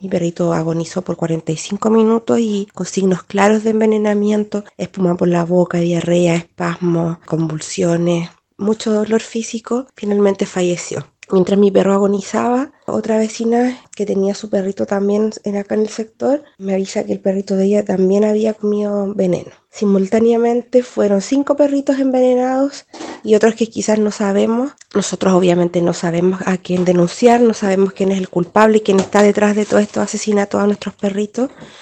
Mi perrito agonizó por 45 minutos y con signos claros de envenenamiento, espuma por la boca, diarrea, espasmos, convulsiones, mucho dolor físico. Finalmente falleció. Mientras mi perro agonizaba, otra vecina que tenía su perrito también acá en el sector me avisa que el perrito de ella también había comido veneno. Simultáneamente fueron 5 perritos envenenados y otros que quizás no sabemos. Nosotros obviamente no sabemos a quién denunciar, no sabemos quién es el culpable y quién está detrás de todos estos asesinatos a nuestros perritos.